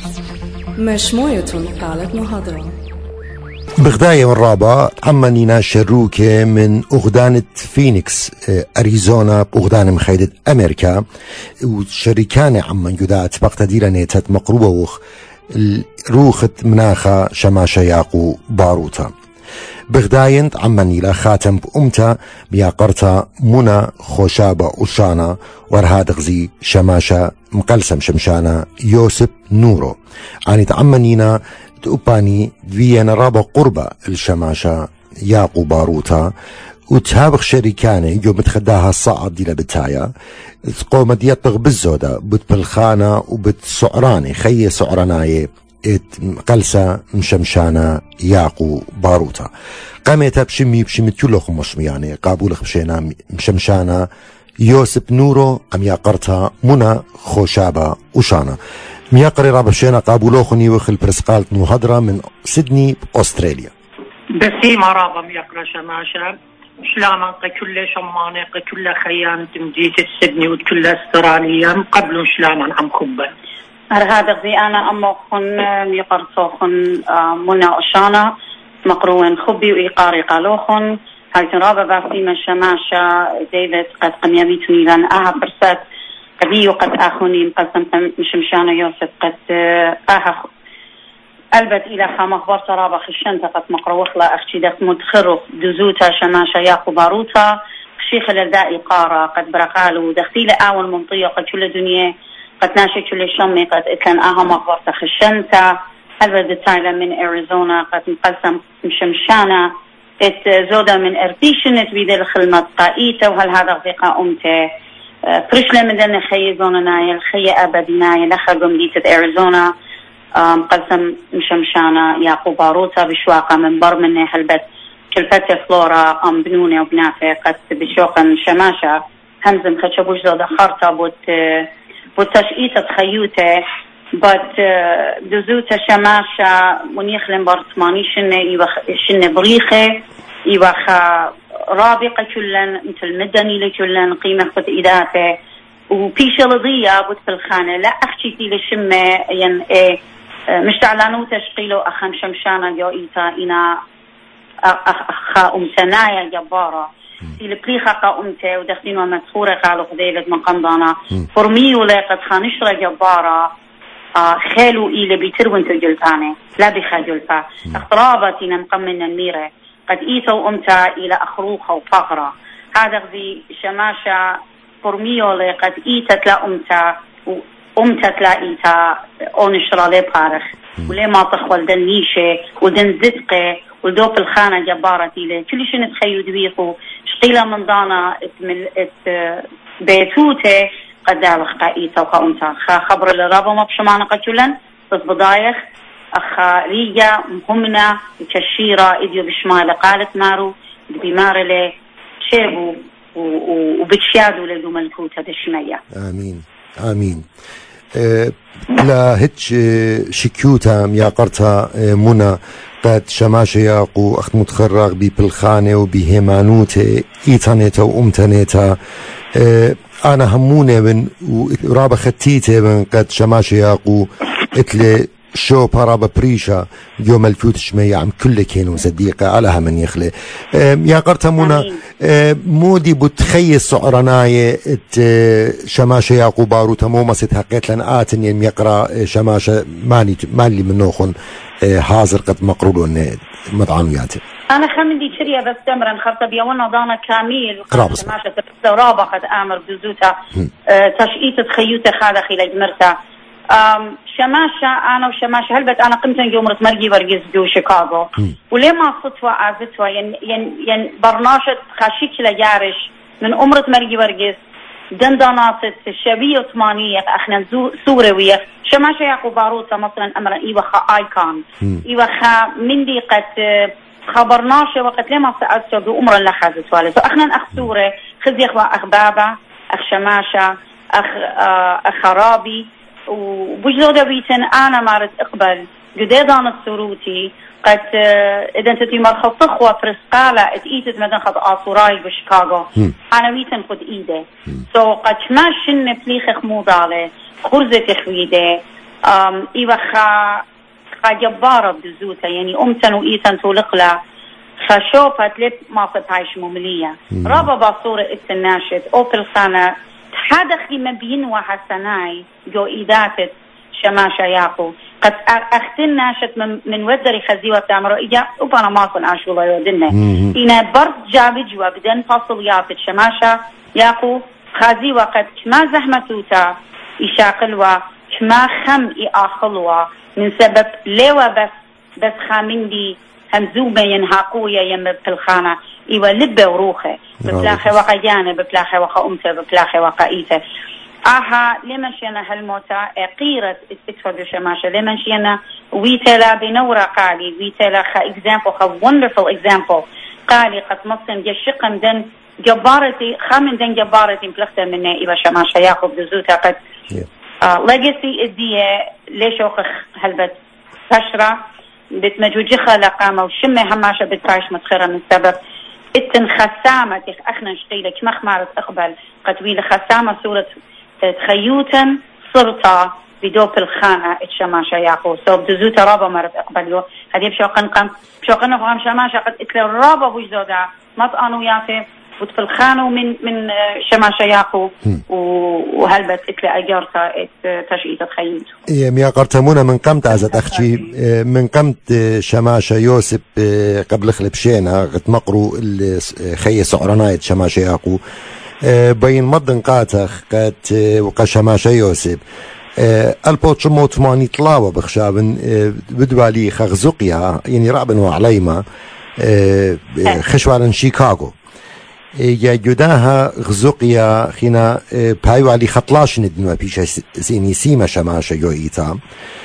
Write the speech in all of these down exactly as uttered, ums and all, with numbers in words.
مش مويتون قالت مهضرة بغداية والرابع عمانينا شروكة من أغدانة فينيكس أريزونا بأغدانة مخيدة أمريكا وشركان عمان جدات بقتدير نيتت مقروبة وخ روخت مناخة شماشة ياقو باروتا بغداينت عمانيلا خاتم بأمتا بياقرتا منا خوشابة وشانا ورهادغزي شماشة مقلسم شمشانا يوسف نورو عنيت عمانينا تقباني فيينا رابا قربة الشماشة ياقو باروتا وتهابخ شريكاني يوم تخداها الصعد دي لبتايا تقوم ديطغ بالزودة بتبلخانة وبتسعراني خي سعراناي قلسة مشمشانة ياقو باروتا قامت بشمي بشمي تيولوخ مشمياني قابولخ بشينا مشمشانة يوسف نورو أم ياقرتها منا خوشابة وشانا مياقري رابا بشينا قابولوخني وخل برسقالت مهضرة من سيدني بأستراليا بسيمة رابا مياقرا شماشة شلاما كل شمانة كل خيام تمجيت سيدني وكل استراليا قبل شلاما عم خبا هذا في أنا أما خن ميقرصوخن منا أشانا مقروين خبي وإيقاري قالوخن هاي ترابا باسيما شماشة ديفيد قد قمياميتني لان أها برسات قديو قد آخوني مقسم مشمشانا يوسف قد آها ألبت إلى خام أخبار ترابا خشنتا قد مقروخ لا أختي دك مدخرو دزوتا شماشة ياقو باروتا خشيخ لرداء إقارة قد برقالو دختيل آول منطية قد كل دنيا قد ناشي كل شمي قد كان أهم أخبار تخشنتا ألبت دتايلا من أريزونا قد مقسم مشمشانا ات زودا من ارتيشنت بيدل الخلمة قائيته وهل هذا ثقة أمته فرشلة مدن خي زونناي الخي أبدناي لخقم ديتة أريزونا قسم مشمشانا ياقو باروتا بشواقة من بر منه هلبت كلفتة فلورا أم بنونة وبنافة قد بشوقا شماشة همزم خشبوش زودا خارطة بوت بوتشئيتة خيوته بات دزوتا شماشة ونيخلن بارتماني شنة يوخ شنة بريخة يوخ رابقة كلن مثل مدني لكلن قيمة خد إداته وبيش لضية بوت في الخانة لا أختي لشمة ين إيه مش تعلنوا تشقيله أخن شمشانا جو إيتا إنا أخا أمتنايا جبارة في البليخة قا ودخلين ومسخورة قالوا خديلة من قمضانا فرمي ولاقت خانشرة جبارة آه خالو إلى بيتروين تجلفاني لا بخجلفا اخترابتنا مقمنا الميرة قد إيتوا أمتا إلى أخروخة وفقرة هذا ذي شماشة فرميو لقد إيتت لا أمتا وأمتت لا إيتا أونشرا لي بارخ ولي ما تخوال دن نيشة ودن زدقة ودوب الخانة جبارة إلى كل شيء نتخيو دبيقو شقيلة من دانا اتمل ات بيتوته قد دالخ قائيتا وقاونتا خا خبر الرابو ما بشمانا قتلن بس بضايخ أخا ريجا مهمنا كشيرة إديو بشمال قالت مارو بمار له شيبو وبتشيادو لدو ملكوتا دشمية آمين آمين أه لا هتش شكيوتا يا قرتا منى قد شماشة ياقو أخت متخرق ببلخانة وبهيمانوتة إيتانيتا وأمتانيتا أه أنا همونة من ورابا ختيته من قد شماشة ياقو اتلي شو بارابا بريشا يوم الفوت شمية عم كل كينو صديقة علىها من يخلي يا قرتا منى مودي بتخيل سعرناية شماشة ياقو باروتا مو مسيت حقيت لن آتن يم يقرأ شماشة ماني مالي من نوخن حاضر قد مقرولون مطعمياته أنا خمندي شريا بس تمرن خرطة بيوانا دانا كامل قرابس شماشة رابا قد آمر بزوتا تشئيت تخيوتا خادا خيلا جمرتا شماشة أنا وشماشة هلبت أنا قمت يوم رتمرجي برجز جو شيكاغو ولما صدفة عزتها ين ين ين برناشة خشيك لجارش من أمرة مرجي برجز دندانات الشبيه عثمانية احنا سورية شماشة ياقو باروتا مثلا امرا ايوخا ايكون ايوخا مندي قد خبرناش وقت لما سألته بأمر لخذت والد اخنا اخ سوري خذ يخوى اخ بابا اخ شماشة اخ اخ رابي وبجودة بيتن انا مارت اقبل جديدان السروتي قد اذا انت مرخص تخوى فرسقالة اتقيتت مدن خد آصوراي بشيكاغو انا ويتن خد ايده سو قد ما شن بليخ خموضالة خرزة خويده إيوة خا خا جبارة بزوتا يعني أمتن وإيتن تولقلا خشوفة لت ما فتعيش مملية رابا باصورة التناشد أوبل خانة تحدخي مبين وحسناي جو إيداتت شماشة ياقو قد أختن ناشد من, من ودري خزيوة تعمرو إيجا وبانا ما كن عاشولا يودنا إنا برد جابي جوا بدن فصل يافت شماشة ياقو خزيوة قد كما زحمتوتا إشاقلوا كما خم إآخلوا من سبب لوا بس بس خامين دي همزومة ينهاقوية يم بالخانة إيوة لبة وروخة ببلاخي وقيانة ببلاخي وقا أمته ببلاخي وقا إيته آها لمن شينا هالموتا قيرة استفاد شماشة لمن شينا ويتلا بنورة قالي ويتلا خا example خا wonderful example قالي قد مصن جشقن دن جبارتي خامن دن جبارتي مفلختة منه إيوة شماشة ياخد بزوتا قد legacy الدية ليش وخخ هلبت فشرة بتمجوجي خلقامة وشمي هماشة بترايش متخيرة من سبب اتن خسامة اخنا شقيلة كما خمارت اقبل قدويل خسامة صورة تخيوتا صرتا بدوب الخانة اتشماشة ياقو سو بدزوتا رابا مرت اقبل هدي بشوقن قم بشوقن نفهم شماشة قد اتلو رابا بوجدودا مطقانو ياتي في الخانة من من شماشة ياقو وهلبت اتلي اجارتا تشقيت تخيوتو يا ميا قرتمونا من قمت عزت اختي من قمت شماشة يوسف قبل خلبشينا غتمقرو خي سعرنايت شماشة ياقو بين مدن قاتخ قات وقا شماشة يوسف البوتش موت ماني طلاوة بخشابن بدوالي خغزقيا يعني رابن وعليما خشوالن شيكاغو يا جداها غزقيا خينا بايو علي خطلاش ندنوا بيش سيني سيما شماشة يوئيتا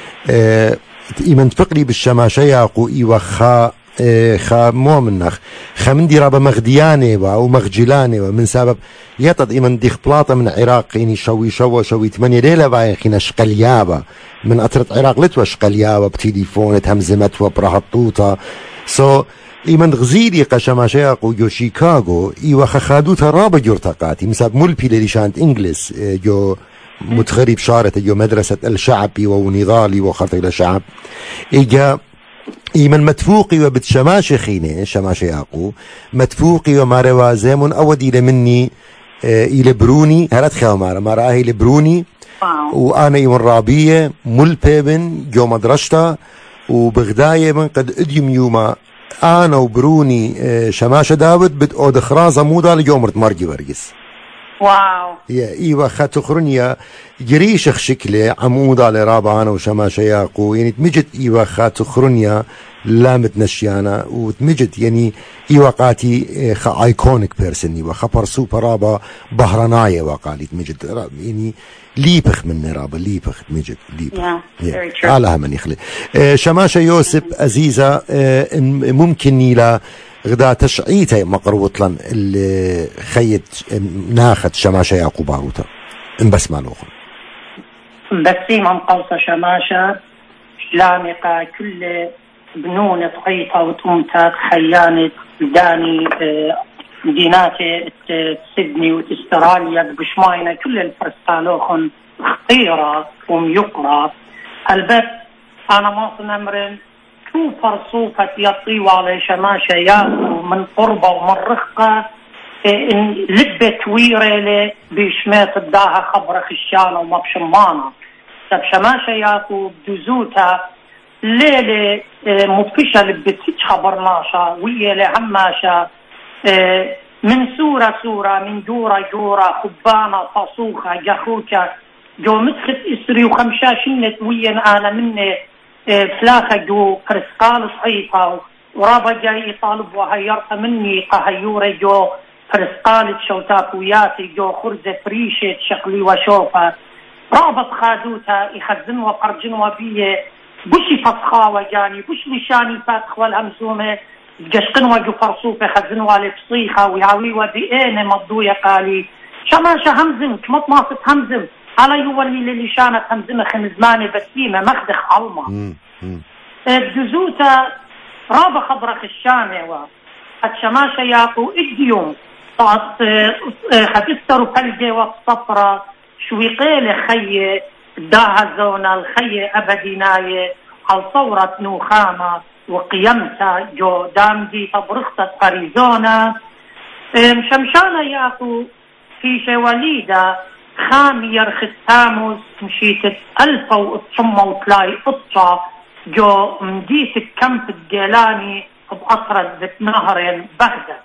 إيمن فقري بالشماشة ياقو إيوا خا خا مو منخ خا من دي رابا مغدياني ومغجلاني ومن سبب يطد إيمن دي خبلاطة من عراق يعني شوي شوي شوي تمانية ليلة باين خينا شقليابا من أطرت عراق لتوا شقليابا بتليفون تهمزمت وبرهطوطة سو so إيمن غزيري قشماشة ياقو جو شيكاغو إيوا خخادوتا رابا جورتاقاتي مساب ملبي لليشانت إنجلس جو متغرب شارة جو مدرسة الشعبي ونضالي وخرط إلى شعب إيجا إيمن متفوقي وبتشماشة خيني شماشة ياقو متفوقي وماروازيمون أودي لمني إلى بروني هلات خيو مارا مارا إلى بروني وأنا إيمن رابية ملبيبن جو مدرشتا وبغداية من قد أديم يوما أنا وبروني شماشة داود بد أود خرازة مودا لجومرت مرجي برجس واو يا إيوة خاتخرنيا جريشخ شكله عمودا لرابا أنا وشماشة ياقو يعني تمجد إيوة خاتخرنيا لامت نشيانا وتمجد يعني إيوة قاتي خا ايكونيك بيرسن إيوة خبر سوبر رابا بهرناية وقالي تمجد يعني ليبخ من رابا ليبخ تمجد ليبخ yeah, على همن يخلي شماشة يوسف أزيزة ممكن نيلا غدا تشعيته مقروطلا اللي خيت ناخد شماشة ياقو باروتا بس ما الأخرى بسيم عم قوصة شماشة لامقة كل بنون طقيطة وتمتاك خيانة داني ديناتي سيدني واستراليا بشماينة كل الفرستالوخن خطيرة وميقرة البت أنا ما صنمرن شو فرصوفة يطيوا على شماشة ياكو من قربة ومن رخقة إن لبة ويرة بشمات الداها خبر خشانة وما بشمانة سب شماشة ياكو بدوزوتا ليلة مفشة لبتيج خبرناشا ويا لهماشا من سورة سورة من جورة جورة خبانة تصوخة جخوكة جو مدخت إسري وخمشاشينة ويا أنا مني فلاخة جو فرسقال صحيفة ورابا جاي طالب وهيرت مني قهيورة جو فرسقال شوتاكوياتي جو خرزة فريشة شقلي وشوفة رابط خادوتا يخزن وقرجن وبيه بشي فسخاوة جاني بش لشاني فاتخ والهمزومة جشقن وجو فرصوفة خزن والفصيخة ويعوي وديئين مضوية قالي شماشة همزم كمط ماصت همزم على يولي للشانة همزمة خمزمانة بسيمة مخدخ علمة الجزوتة رابا خبرة خشانة الشماشة ياقو اديوم خبستروا فلجة والصفرة شويقيلة خيّة داهزونا الخي أبديناي على ثورة نوخامة وقيمتها جو دامدي تبرخت أريزونا مشمشانا ياكو في شواليدا خام يرخص تاموس مشيت ألف وتصمى وتلاي قطة جو مديت كمب الجيلاني بأطرد ذات نهر بغداد.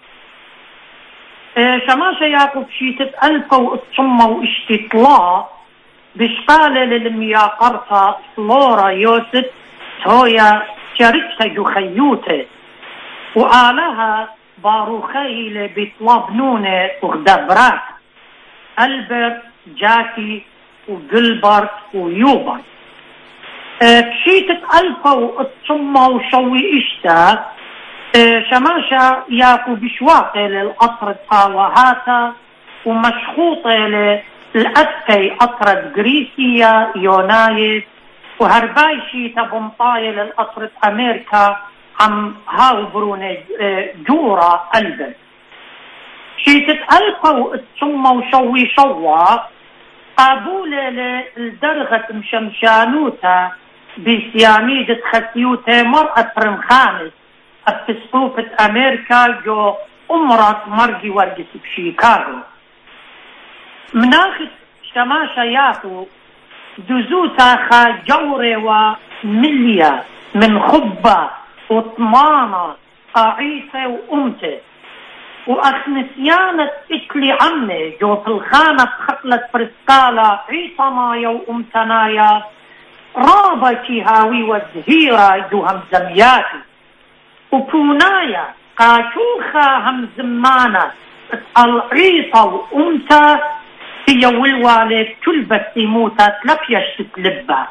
شماشا ياكو بشيت ألف وتصمى واشتطلا بشقالة للميا قرطة فلورا يوسف هويا شاركتا جو خيوته وآلها باروخيل بيطلبنونه وغدبرات ألبرت جاكي وجلبرت ويوبر. بشيتة ألفا وتصمى وشوي إشتا شماشا ياكو بشواقي للأطرد آوهاتا ومشخوطة للأسكي أطرد غريسيا يونايس وهرباي شيتا بمطاية للأطرد أمريكا عم هاو بروني جورا ألبرت. شيتة ألفا وتصمى وشوي شوا قابولة للدرغة مشمشانوتا بسياميدة خسيوتا مرأة رمخامس التسقوفة أمريكا جو أمرت مرجي ورقس بشيكاغو. مناخت شماشا ياكو دزوتا خا جوري ومليا من خبة وطمانة قاعيسة وأمته وأخ نسيانة إكلي عمي جو في الخانة خطلة فرسكالة عيطنايا وأمتنايا رابتي هاوي والزهيرة جو هم زمياتي وبونايا قاشوخة هم زمانة العيطة وأمتا هي والوالد كل بسيموتا تلفيش تتلبى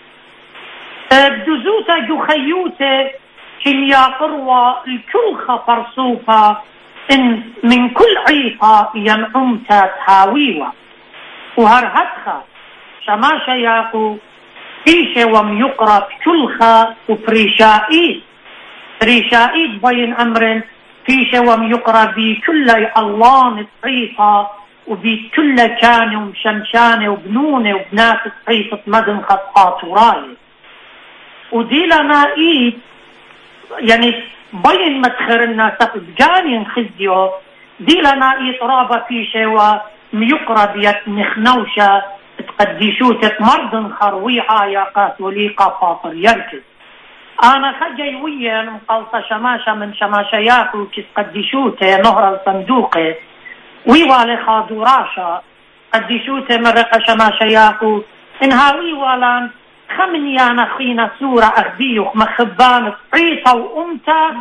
بدزوتا جو خيوتا كيميا قروة الكلخة فرصوفة إن من كل عيطة ينعمتا تحاويوة وهرهتخا شماشا ياقو فيشة وميقرأ كلخة وبريشائيد بريشائيد بين أمر فيشة وميقرأ بكل الله عيطة وبكل كان ومشمشانة وبنونة وبنات عيطة مدن خطقات وراي ودي لنا إيد يعني بين مدخرنا تقبجاني خزيو دي لنا إطرابة في شوى ميقرى بيت نخنوشة تقديشوتة مرض خرويعة يا قاتوليقة فاطر يركز. أنا خجي ويا مقلطة شماشة من شماشيات وكتقديشوتة نهر الصندوقة ويوالي خادوراشة قديشوتة مرقة شماشيات إنهاوي والان خمنيانا خينا سورة أغبيوخ مخبان عيطة وأمتا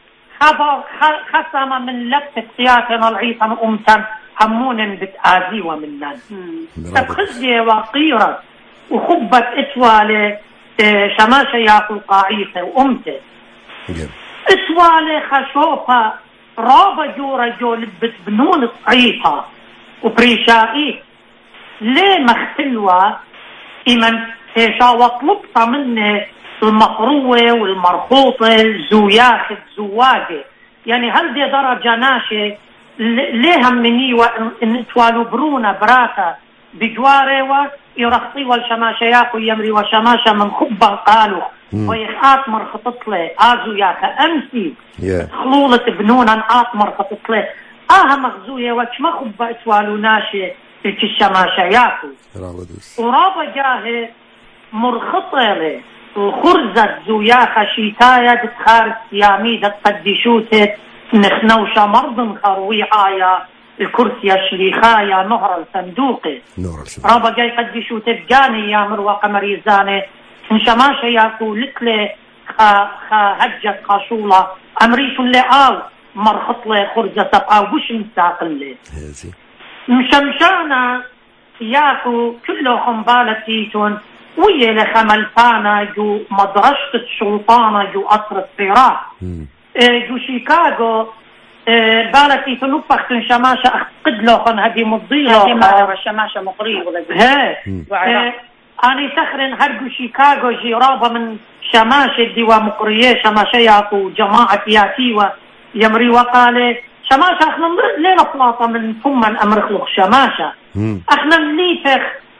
خصم من لفة سياتنا العيطة وأمتا همون بتآذي ومنان تبخزي وقيرة وخبت إتوالي شماشة ياقو قاعيطة وأمتا إتوالي خشوفة رابا جورا جو لبت بنون عيطة وبريشائي ليه مختلوة إيمن إيشا وطلبت مني المقروة والمرخوطة الزوياخ الزواجة يعني هل دي درجة ناشي ليه مني وإن توالو برونا براتا بجواري ويرخطي والشماشياك ويمري وشماشة من خبا قالوا ويخاط مرخطط لي آزوياك أمسي yeah. خلولة بنونا آت مرخطط لي آها مغزوية وش ما خبا توالو ناشي الشماشياك ورابا جاهي مرخطة الخرزة زوياخة شيتايا دتخار السيامي دتقدشوتة نخنوشة مرض خرويعايا الكرسي شليخايا نهر الصندوقي رابا جاي قدشوتة بجاني يا مروى قمريزاني انشماشة ياكو لكلي خا خا هجة خاشولة أمريش اللي آو مرخط لي خرزة سبقا وش مساقل لي مشمشانا ياكو كله خنبالتيتون ويا لخملفانا جو مدرسة الشلطانة جو قصر الصراع اه جو شيكاغو اه بالتي تنفخ شماشة أخد لهم هذه مضيلة هذه مرة شماشة مقرية ها اه أنا سخرن هرجو شيكاغو جرابة من شماشة ديوا مقرية شماشة ياكو جماعة ياتيوا يمري وقال شماشة احنا ليه نفلاطة من ثم الأمر خلق شماشة احنا نليفخ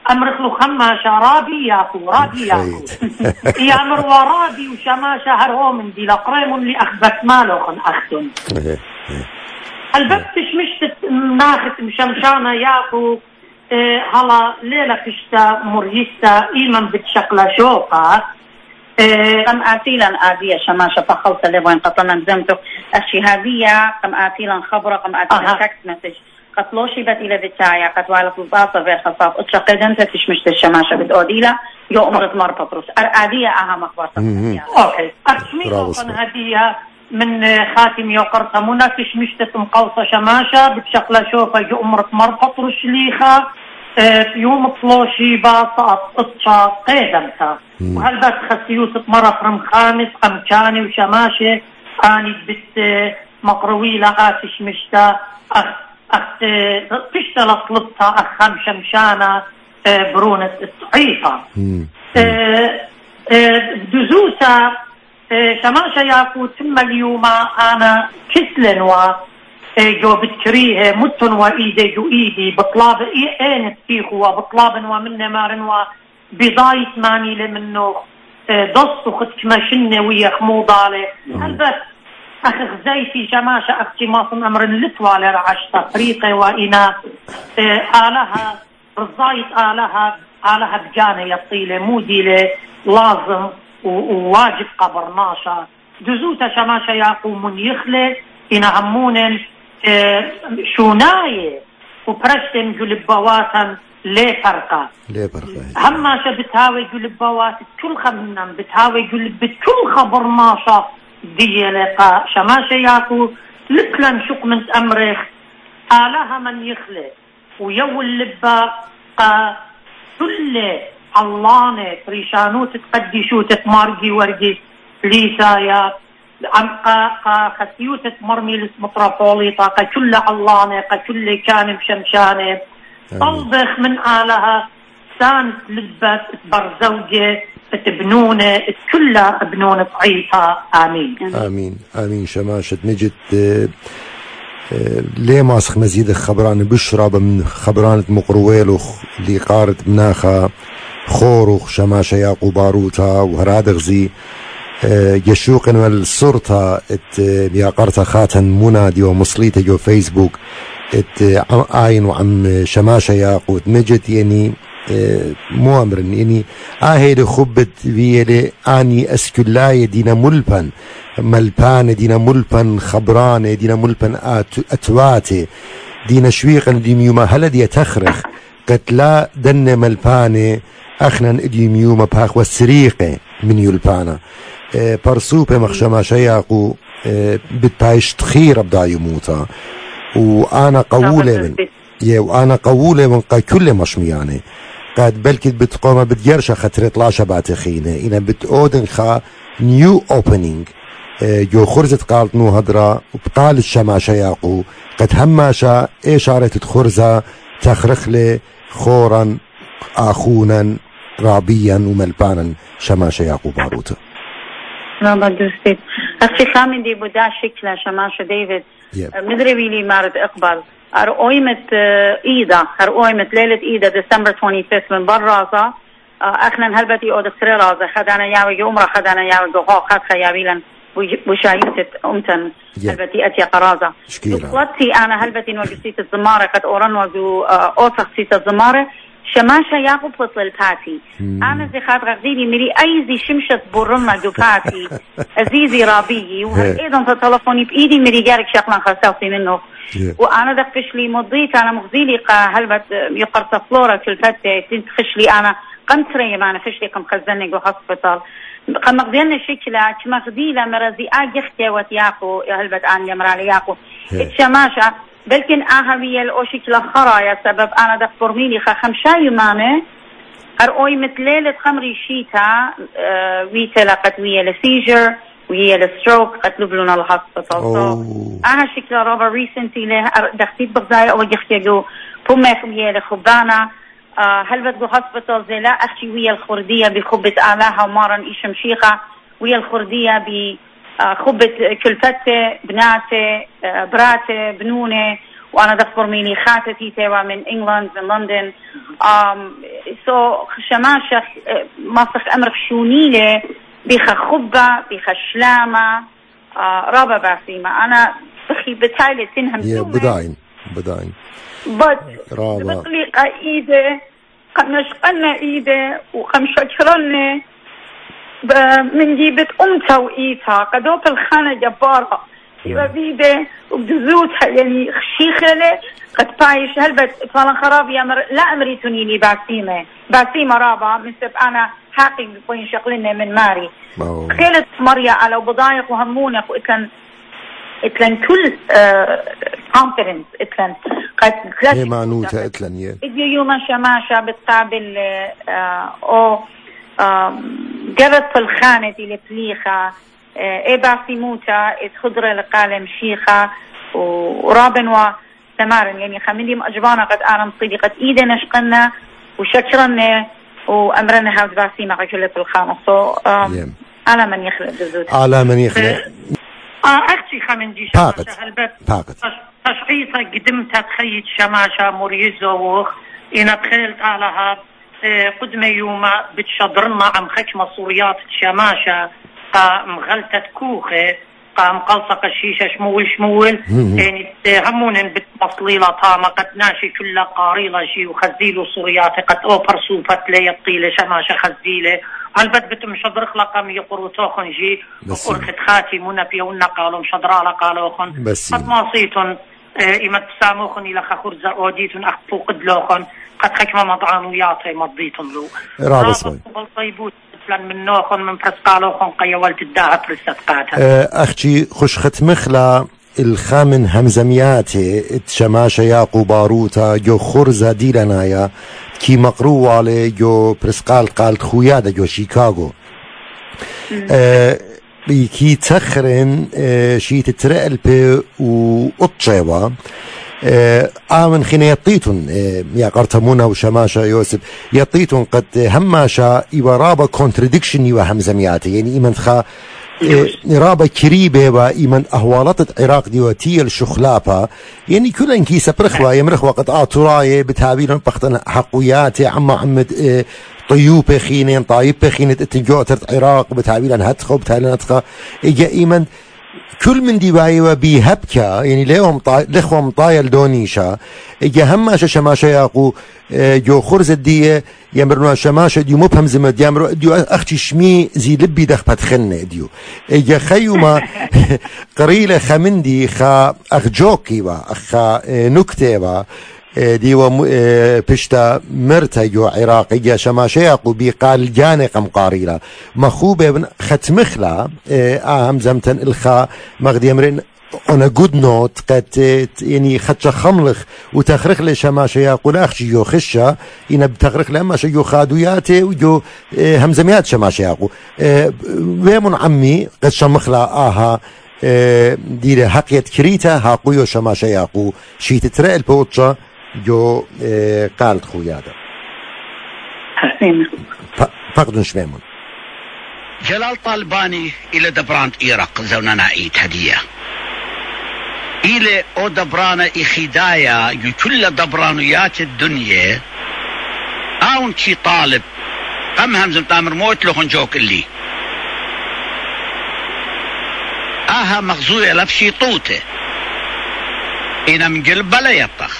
أمر خلو خماشة رابي ياكو رابي ياكو يامر ورابي وشماشة هرهو من دي لقريم اللي أخبت مالو خن أختن الببتش مش ناخت مشمشانة ياكو اه هلا ليلة فشتا مريستا إيمن بتشكل شوقة قم آتيلا آدية شماشة فخلصة اللي وين قطلنا نزمته الشهادية قم آتيلا خبرة قم آتيلا تكست مسج قتلوشي بت إلى بتاعي قد والك الباصة في الخصاب اتشقد انت تشمشت الشماشة بتقوديلا يو أمرت مر بطرس آدية أهم أخبار أوكي أتشميطة هدية من خاتم يوقرت منا تشمشت مقوصة شماشة بتشقل شوفة يو أمرت مر بطرس ليخا يوم طلوشي باصة اتشا قيدمتا وهل بات خسيوت مرة فرم خامس قمشاني وشماشة آني بت مقروي لها تشمشتا أخ أخت تشتغل طلبتها أخم شمشانة برونة الصعيفة دزوسة شماشة ياكو ثم اليوم أنا كسلن و جو بتكريه متن وإيدي جو إيدي بطلاب إيه نتيخو وبطلاب ومن مارن وبضايت ماني لمنه دص وخد كماشنة ويا خموضالة هلبت أخ غزيتي شماشة أختي ماصن أمر لتوالي رعش تفريقي وإنا آلها رزايت آلها آلها بجانة يطيلة موديلة لازم وواجب قبرناشا دزوتا شماشة يقومون يخلي إنا همون شوناية وبرشتن جلبواتن ليه فرقة ليه فرقة هماشة بتهاوي جلبوات كل خمنا بتهاوي جلب كل خبرناشا دي لقاء شماشة ياكو لكلن شق من أمرخ آلها من يخلق ويو اللبا قا كل اللانة فريشانو تتقدشو تتمارجي ورجي ليسايا عم قا قا خسيو تتمرمي لسمطرافولي طاقة كل اللانة قا كل كان بشمشانة طلبخ من آلها سان لبا برزوجة تبنونه كلها بنونه عيسى آمين آمين آمين شماشة نجد ليه ماسخ مزيد خبران بشرب من خبران مقرويلوخ اللي قارت مناخا خورخ شماشة ياقو باروتا وهرادغزي يشوقن والصورتا ات بياقرتا خاتن منادي ومصليتا جو فيسبوك ات عاين وعم شماشة ياقو مجد يعني مو أمرن يعني آهيد خبت بيلي آني أسكلاي دينا ملبن ملبان دينا ملبن خبران دينا ملبن أتواتي دينا شويقا ديميوما هلا دي تخرخ قد لا دن ملباني أخنا ديميوما باخ والسريقة من يلبانا اه برسوبة مخشما شياقو اه بتايش تخير أبدا يموتا وأنا قولة من وأنا قولة من قا كل مشمياني قد بلكي بتقوم بتجرشة خطرة لاشة باتخينة إنا بتقودن خا نيو اوبنينج جو خرزة قالت نو هدرا وبقال الشماشة ياقو قد هماشا ايش عرفت خرزة تخرخ لي خورا آخونا رابيا وملبانا شماشة ياقو باروتا لا بدرستيت أختي خامن دي بدا شكلها شماشة ديفيد مدري بيلي مارد إقبال أرقويمت إيدا أرقويمت ليلة إيدا ديسمبر خمسة وعشرين من برازة أخنا هلبتي أو دكتور رازة خدانا ياوي عمرة خدانا ياوي جوها خد خيابيلا وشايوتة أمتن هلبتي أتي قرازة وقتي أنا هلبتي نوجسيت الزمارة قد أوران وجو أوسخ سيت الزمارة شماشة ياقو بطل الباتي أنا زي خاطر غزيلي مري أي زي شمشة برنا جو باتي أزيزي رابيي وهالإيضا تلفوني بإيدي مري جارك شكلا خساوسي منه وأنا دخش لي مضيت أنا مغزيلي قا هلبت يقرص فلورا في الفتة تنتخش لي أنا قمت ريم أنا فش لي كم خزني جو هسبيتال قم مغزينا شكلها كمغزيلة مرزي آجختي وتياقو هلبت أنا يمرالي ياقو الشماشة بلكن أهوية الأوشكلة خرايا سبب أنا دخ برميلي خا خمشاي ماني أرؤي مثل ليلة خمري شيتا اه ويتا لقت ويا لسيجر وهي الستروك قتلوا بلونا الهاسبيتال أنا شكلها رابا ريسنتي له دختيت بغزايا أو جختي جو بوميخ ويا لخبانا هل بدو هاسبيتال زي لا أختي ويا الخردية بخبة آلاها ومارن إيش مشيخة ويا الخردية بخبة كلفتة بناتي براتي بنونة وأنا دخبر ميني خاتتي توا من إنجلاند من لندن سو شماشة ماسخ أمر خشونيلة بيخا خبة بيخا شلامة آه رابا باسيمة أنا بخي بتالي تنهم يا بداين بداين بس رابا بطليقة إيدي قم نشقلنا إيدي وقم شكرنا من جيبت أمتها وإيتها قدوب الخانة جبارة يبقى بيدي وبدزوتها يعني خشيخلة قد بايش هلبت فلان خراب يا مر لا أمريتوني لي باسيمة باسيمة رابا من سب أنا حاقي بين شغلنا من ماري خيلت مريا على وبضايق وهمونك وإتلن إتلن كل كونفرنس uh, إتلن قد هي معنوتها إتلن يه إديو يوما شماشة بتقابل uh, أو قرت في الخانة دي لبليخة اي باسيموتا اتخضر لقالم شيخة ورابن وثمارن يعني خميلي مأجبانا قد آرم صيدي قد ايدا نشقنا وشكرنا وامرنا هاوز باسيمة قجلة في الخانة سو على من يخلق جزوت على من يخلق اختي خمندي شماشة هلبت تشعيطة قدمتها تخيط شماشة مريزوخ انا تخيلت علىها قدمة يوما بتشضرنا عم خكمة صوريات شماشة قام غلطة كوخة قام قلصق الشيشة شمول شمول يعني همون بتمصليلة طامة قد ناشي كلها قاريلة شي وخزيله صوريات قد اوبر سوبت لي الطيلة شماشة خزيلة هلبت بتمشضر خلقام يقروا توخن جي وقرخت خاتي منبيا ونقالوا مشضرالة قالوخن قد ماصيتن إما تساموخن إلى خخرزة أوديتن أخفو قدلوخن قد خكمة مضعانوياتي مضيتن له رابط بالطيبوت مثلا من نوخن من برسقالوخن قيوالت الداها برسقاتها أختي خش ختمخلا الخامن همزمياتي اتشماشا ياقو باروتا جو خرزة ديلانايا كي مقرو على جو برسقال قالت خويادا جو شيكاغو أه بيكي تخرن اه شي تترقل بي وقطشيوا اه آمن خين يطيتن اه يا قرطمونا وشماشا يوسف يطيتن قد هماشا إيوا رابا كونترديكشن إيوا همزمياتي يعني إيمن خا اه رابا كريبه وإيمن أهوالات العراق ديواتي الشخلابة يعني كل انكي سبرخوا يمرخوا قد آتوراي بتابيلن بختن حقوياتي عما عمد اه طيوبة خينين طايبة خينة اتنجوترت عراق بتعبيلا هتخو بتعبيلا هتخو إجا إيمن كل من ديوايوة بيهبكا يعني ليهم طاي لخوهم طايل دونيشا إجا هماشا شماشا ياقو جو خرز الدية يمرنا شماشا ديو مبهم زي ما ديامرو ديو أختي شمي زي لبي دخ بتخلنا ديو إجا خيوما قريلة خمندي خا أخجوكي با أخا نكتة با ديوا بشتا مرتجو عراقية شماشا ياقو بيقال جانقم قاريلا مخوبة بن ختمخلا اهم زمتن الخا مغدي امرين on a good note قد يعني خدش خملخ وتخرخ لشماشا ياقو لاخشي يو خشة إنا بتخرخ لما شيو خادوياتي ويو همزميات شماشا ياقو ويمون عمي قد شمخلا آها دير حقيت كريتا هاقويو شماشا ياقو شيت ترقل بوتشا جو اه قالت خويادا حسين فقدن شميمون جلال طالباني إلى دبران إيراق زونا نايت هدية إلى أو دبران إخدايا يو كل دبرانيات الدنيا أون شي طالب أم همزم تامر موت لخن جوك اللي آها مغزوية لفشي طوته إنا من قلب بلا يطخ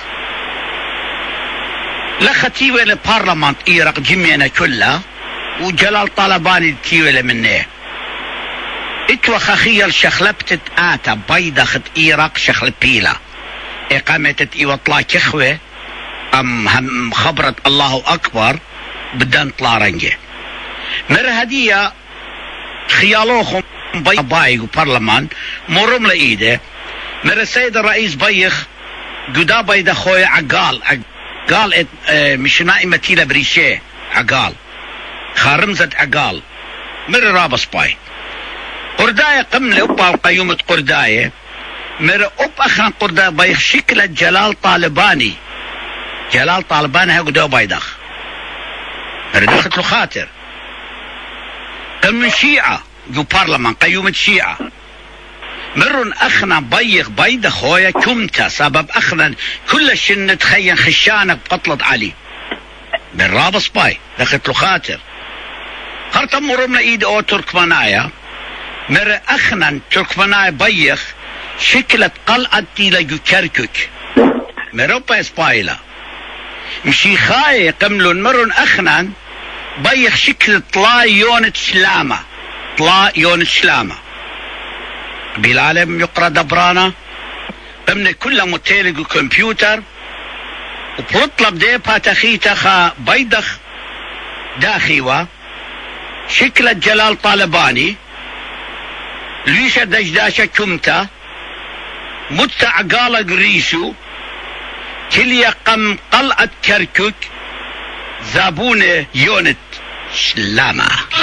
لختيوة لبارلمان إيراق جمينا كلها وجلال طالباني تيوة منه اتوى خخيل شخلبتت آتا بيضة خد إيراق شخل بيلا إقامتت إيوة طلا كخوة أم هم خبرت الله أكبر بدان طلا رنجة مر هدية خيالوخم بي بايق وبرلمان مرم لإيده مر السيد الرئيس بيخ قدا بيضة خوية عقال عقال ات اه مش نائمة تيلا بريشيه عقال خارمزة عقال مر رابس باي قرداية قملة أبا القيومة قرداية مر أب أخان قرداية بيخ شكلة جلال طالباني جلال طالباني هاو قدو بيدخ مر دخلت له خاطر قمن شيعة جو بارلمان قيومة شيعة مرن أخنا بيخ بيدخ خويا كمتا سبب أخنا كل شن تخين خشانك بقتلت علي من رابص باي دخلت له خاطر قرطة مرمنا ايد او تركمانايا مر اخنا تركمانايا بيخ شكلت قلعة تيلا جو كركك مروبا اسبايلا مشي خاي قملون مرون اخنا بيخ شكل طلا يونة سلامة طلا يونة سلامة بالعالم يقرأ دبرانا بمن كل متيلق كمبيوتر وبطلب دي باتخيتا خا بيدخ داخيوة شكل جلال طالباني ليش دجداشة كمتا متع قالق ريسو كليا قم قلعة كركك زابونة يونت سلامة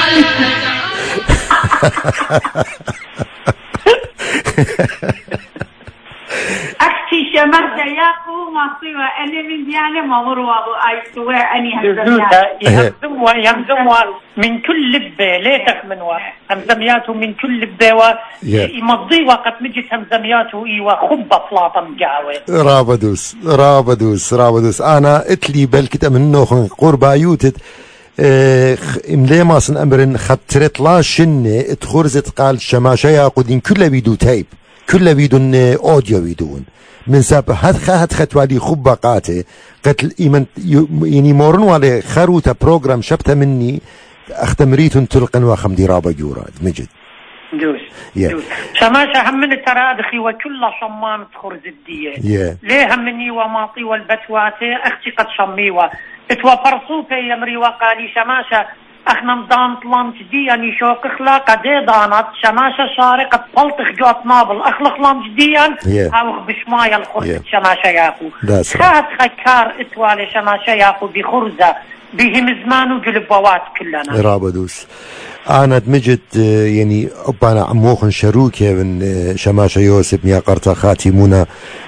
أختي شمرت ياكو ما صيوة أنا من ديانة ما مروه أي سوى أني يهزموا يهزموا من كل لبة ليتك منوا همزمياته من كل لبة ويمضي وقت مجت همزمياته إيوة خبة فلاطة مقاوة رابدوس رابدوس رابدوس أنا اتلي بلكت منه قربا يوتت املي ماسن امرن خطرت لا شنه اتخرزت قال شماشايا قدين كل بيدو تايب كل بيدون اوديو بيدون من ساب هاد خات خطوالي خبقاته قتل ايمن يعني مورن والي خروته بروجرام شبته مني اختمريتن تلقن واخم دي رابا جورا مجد جوز جوز شماشة همن الترادخي وكل شمام تخرز الدية yeah. ليه همني وماطي والبتواتي اختي قد شميوة اتوا برصوبة يمري وقالي شماشة اخنا مدان طلام جدي يعني شوق اخلاق دي دانت شماشة شارقة بلطخ جوات نابل اخلق لام جديا yeah. هاوخ بشمايا الخرز yeah. شماشة ياخو right. خات خكار اتوالي شماشة ياخو بخرزة بهم زمان وجلبوات كلنا رابدوس أنا دمجت يعني أبانا عموخن شروكي من شماشة يوسف ميا قرطة خاتمونا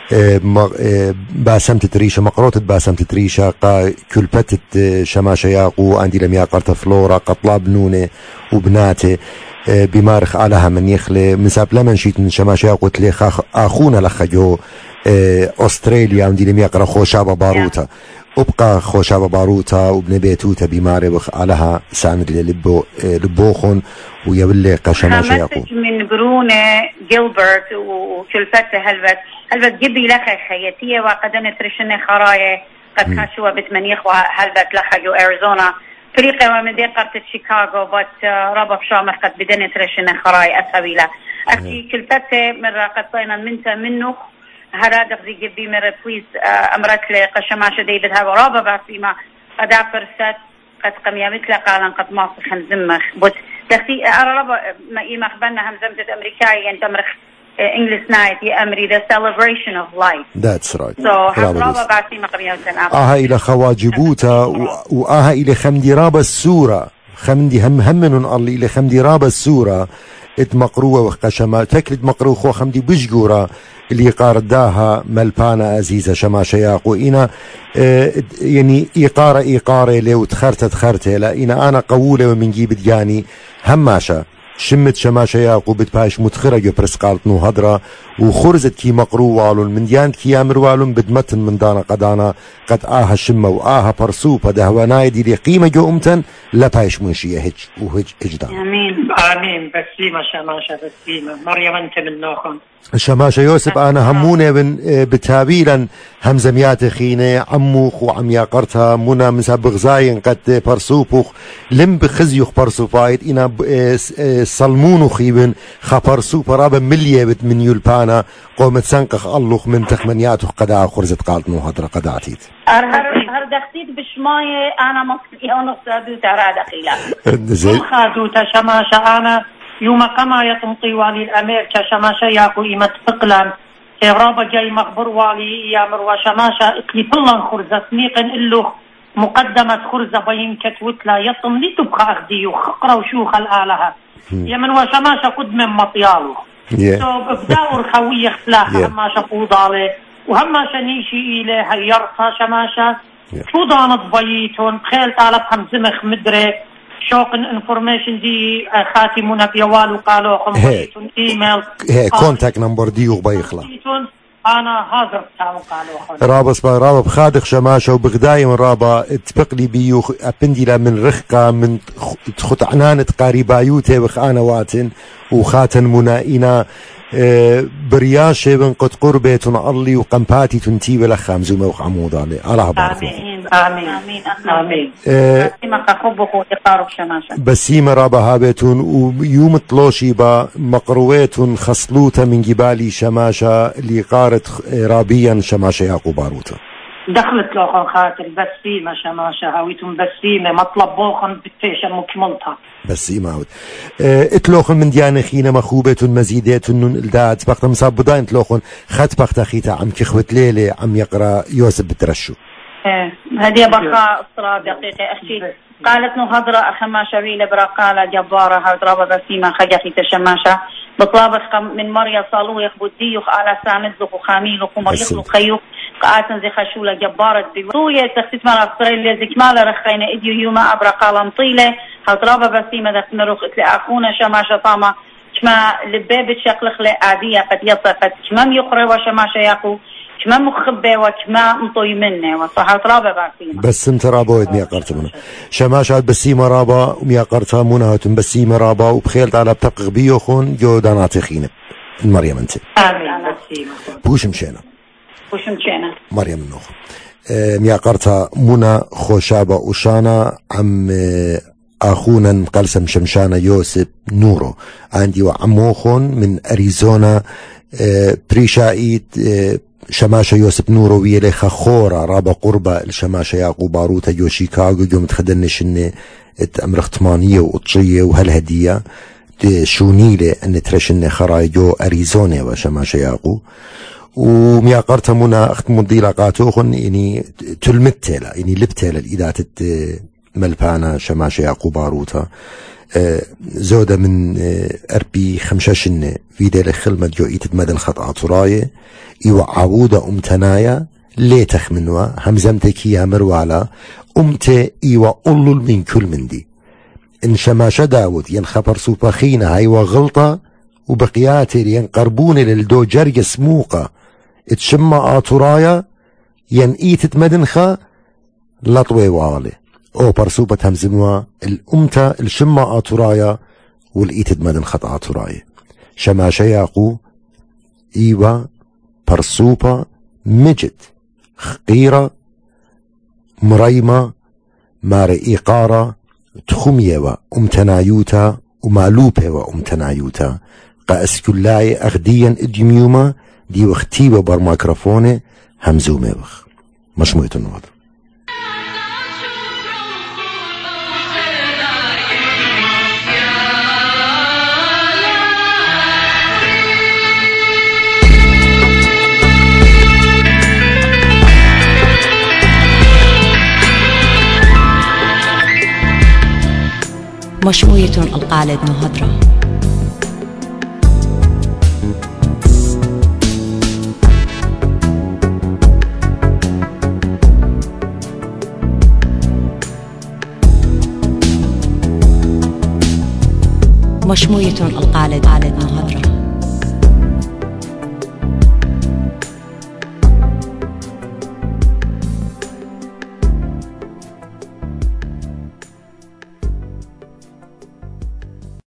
باسمت تريشة مقروطة باسمت تريشة قا كلبتت شماشة ياقو عندي لميا قرطة فلورا قطلا بنونة وبناتي بمارخ علىها من يخلي من ساب لمن شيت من شماشة ياقو تلي أخونا لخجو أستراليا عندي لميا قرأ خوشابة باروتا أبقى خوشابة باروتا وابن بيتوتا بماري بخ علىها ساند لبو لبوخن ويبلي قشماشة ياقو من برونة جيلبرت وكلفته هلبت هلبت جبي لخ خياتية وقدنا ترشن خراية قد خشوا بتمنيخ وهلبت لخجو أريزونا فريقة ومن دي قرطة شيكاغو بات رابا بشامر قد بدنا ترشن خراية أسهبيلة أكي كلفته مرة قد طينا منتا منه هرادق ذي جبي مرة بويس أمرت لي قشماشة ديفيد هاو رابا باسيما قد أفرست قد قميامت لقالا قد ماصخ همزمخ بوت تختي أرى رابا ما إيما خبرنا همزمتة أمريكاية أنت أمرخ English night يا أمري the celebration of life. That's right. So رابا باسيما قميامت لقالا آها إلى خواجبوتا وآها إلى خمدي رابا السورة خمدي هم همن الله إلى خمدي رابا السورة اتمقروه وقشما تكلد مقروه خو خمدي بجورا اللي قارداها ملبانا عزيزة شماشة ياقو إنا اه يعني إيقارة إيقارة لو تخرت تخرت لا إنا أنا قولة ومن جيب دياني هماشة شمت شماشة ياقو بتباش متخرة يبرس قالتنو هدرة وخرزت كي مقرو والون من ديان كي يامر والون بدمتن من دانا قدانا قد آها شمة وآها برسوبة دهواناي دي لي قيمة جو أمتن لباش منشية هج وهج هجدان آمين آمين بسيمة شماشة بسيمة مريم أنت من نوخن شماشة يوسف أنا همونة من بتابيلا همزميات خينة عموخ وعميا قرتها منا مساب غزاين قد برسوبوخ لم بخزيوخ برسوبايت إنا صلمونو خيبن خبرسوب رابا مليا بت من يلبانا قومت سنقخ اللوخ من تخمنياتو قداع خرزت قالتنو هدر قداعتيت هر دختيت بشماية أنا مصري ونص دو ترى دقيلة خادوتا شماشة أنا يوم قما يطمطي والي الأمريكا شماشة ياكو إيمة فقلا رابا جاي مخبر والي يا مروى شماشة اكلي بلن خرزة سنيقن إلو مقدمة خرزة بين كتوت لا يطم لي تبقى أخدي وخقرة وشوخ الآلهة يا مروى شماشة قد من مطياله سو ببداو الخوية خلاها هماشة فوضالي وهماشة نيشي إليه هيرتها شماشة فوضانت بيتون بخيل طالب همزمخ مدري شوق انفورميشن دي خاتمونا بيوال وقالوا خم بيتون ايميل هي كونتاكت نمبر دي وبيخلا أنا حاضر تاو قالوا رابا سبا رابا بخادق شماشة وبغداي من رابا تبقلي بيو أبندلا من رخقة من تخط عنانة قاربايوتي وخانا واتن وخاتن منائنا برياشة من قد قربة تنعلي وقنباتي تنتي ولا خامزومة وخاموضة الله بارك آمين آمين آمين آمين بسيمة خبخ وإقارب شماشة بسيمة رابا هابتون ويوم طلوشي با مقروات خصلوتا من جبال شماشة لقارة رابيا شماشة يعقوب باروتا دخلت لوخن خاطر بسيمة شماشة هاويتم بسيمة مطلب بوخن بتيشة مكملتها بسيمة عود اتلوخن من ديانة خينا مخوبة مزيدات نون الداد بقتا مصاب بداين تلوخن خط بقتا خيتا عم كخوة ليلة عم يقرأ يوسف بترشو هذه بقى أسرة دقيقة أختي قالت نهضرة أخما شويلة برا قال جبارة هضرة بسيمة خجحي تشماشة بطلابة من مريا صالو يخبو ديوخ على سامزلخ وخاميلخ ومريخلخ خيوخ قاتن زي خشولة جبارة بوية تخصيص مرة أسرائيل لزيك مالا رخينا إديو يوما أبرا قال مطيلة هضرة بسيمة دخ نروخ إتلي أخونا شماشة طامة شما لبابة شقلخ لعادية قد يطفت شمام يقرأ وشماشة يقو كما مخبى وكما مطوي منه وصحة رابا بسيمة بس انت رابا ود ميا قرت منه شماشات بسيمة رابا وميا قرتها منهاتن بسيمة رابا وبخيلت على بتبقى بيوخون جو داناتي خينة المريم انت آمين بسيمة بوش مشينا بوش مشينا مريم النوخ اه ميا قرتها منى خوشابة وشانا عم اه اخونا قلسم شمشانا يوسف نورو عندي وعموخون من اريزونا اه بريشايت اه شماشة يوسف نورو ويلي خورة رابا قربة الشماشة يعقوب باروتا جو شيكاغو جو متخدنش ان امر اختمانية وقطشية وهالهدية شونيلة ان ترشن خراي جو اريزونا وشماشة يعقوب ومياقرتها منى اخت مضي لقاتوخن يعني تلمتلا يعني لبتلا الادات ملبانا شماشة يعقوب باروتا زودة من أربي خمشاشن فيدي لخلمة جو إيتد مدن خطأ طراية إيوة عودة أمتنايا ليتخ منوا همزمتكيها مروالا أمت إيوة قلل من كل من دي إن شماشة داود ين خبر سوباخينا هايوة غلطة وبقياتي ين قربوني للدو جرج سموقة اتشمع طرايا ين إيتد مدنخا لطوي والي او برسوبة همزموا الامتا الشمع آتورايا والإيتد مدن خط آتورايا شماشة ياقو ايوا برسوبة مجد خقيرة مريمة مار إيقارة تخمية وامتنايوتا ومالوبة وامتنايوتا قاس كلاي أغديا ادميوما دي وختيبة برماكرافوني همزومي وخ مشموية النهضة مشموية القالد مهضرة مشموية القالد مهضرة